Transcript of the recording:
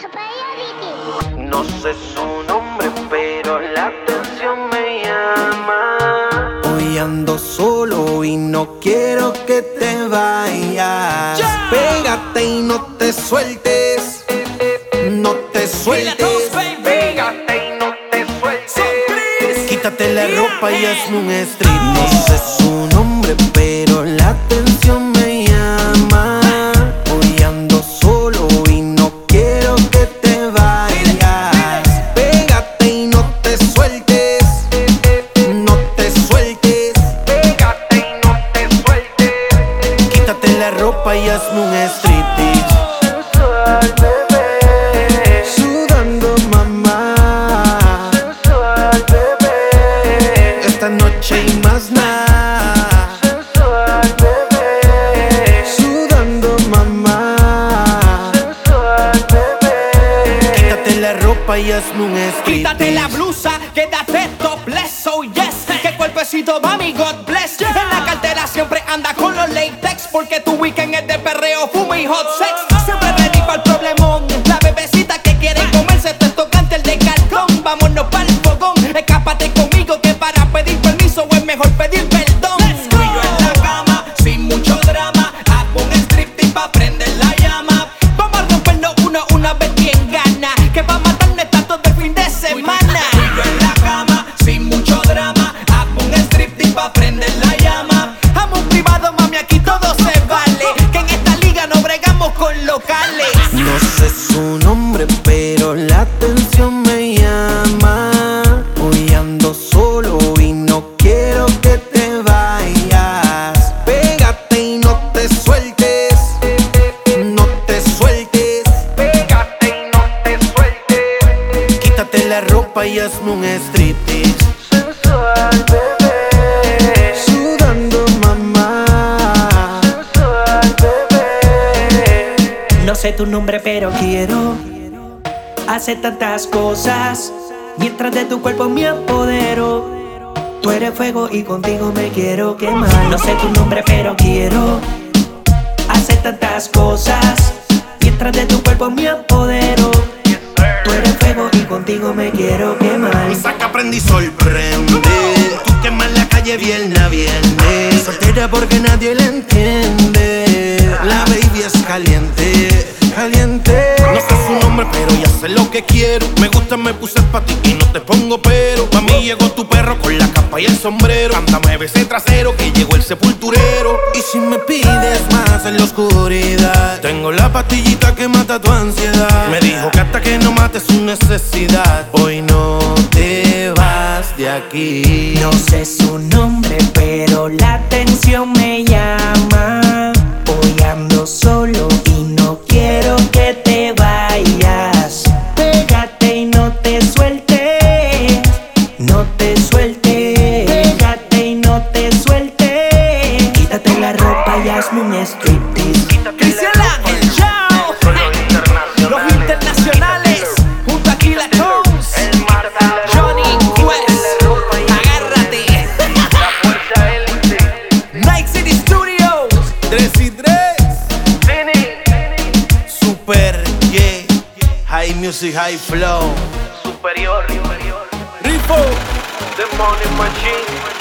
No sé su nombre, pero la atención me llama. Hoy ando solo y no quiero que te vayas. Yeah. Pégate y no te sueltes. No te sueltes. Pégate y no te sueltes. Quítate la ropa y hazme un strip. No sé su nombre, pero la atención me llama. Hoy ando solo y no quiero que te vayas. Pégate y no te sueltes. No te sueltes. Pégate y no te sueltes. Quítate la ropa y hazme un striptease. Sensual, bebé. Sudando, mamá. Sensual, bebé. Esta noche y más nada. Sensual, bebé. Sudando, mamá. Sensual, bebé. Quítate la ropa y hazme un striptease. Quítate la blusa, quédate topless, oh yes. Que cuerpecito, mami, God bless. En la cartera siempre anda con los latex, porque tu weekend es de perreo, fumo y hot sex. Siempre ready para el problemón. La bebecita que quiere comerse tu tocante el de cartón. Vámonos pa'l fogón, escápate conmigo que para pedir permiso es mejor pedir perdón. Tú y yo en la cama, sin mucho drama. Hago un striptease pa' prender la llama. Vamos a rompernos una vez bien gana, que va a matarnos tanto de fin de semana. Tú y yo en la cama, sin mucho drama. Hago un striptease pa' prender la llama. Amo un privado, mami, aquí todo se vale. Que en esta liga no bregamos con locales. No sé su nombre, pero la atención me llama. Hoy ando solo y no quiero que te vayas. Pégate y no te sueltes. No te sueltes. Pégate y no te sueltes. Quítate la ropa y hazme un striptease. Sensual, bebé. Sudando, mamá. Sensual, bebé. No sé tu nombre, pero quiero hacer tantas cosas. Mientras de tu cuerpo me apodero. Tú eres fuego y contigo me quiero quemar. No sé tu nombre, pero quiero hacer tantas cosas. Mientras de tu cuerpo me apodero. Tú eres fuego y contigo me quiero quemar. Y saca, prende y sorprende. Tú quemas la calle viernes a viernes. Soltera porque nadie la entiende. La baby es caliente, caliente. No sé su nombre, pero ya sé lo que quiero. Me gusta, me puse pa' ti y no te pongo pero. Pa' mí llegó tu perro con la capa y el sombrero. Anda, mueve ese trasero que llegó el sepulturero. Y si me pides más en la oscuridad, tengo la pastillita que mata tu ansiedad. Me dijo que hasta que no mates su necesidad, hoy no te vas de aquí. No sé su nombre, pero la atención me llama. Hoy ando solo y no quiero que te vayas. Pégate y no te sueltes. No te sueltes. Pégate y no te sueltes. Quítate la ropa y hazme un striptease. Cristian Ángel, chao. Los internacionales, junto a Killa Jones, Johnny Quest, agárrate. La fuerza élite. Night City Studios, 3 y 3 Super yeah. High music, high flow. Superior. Rifo. The Money Machine.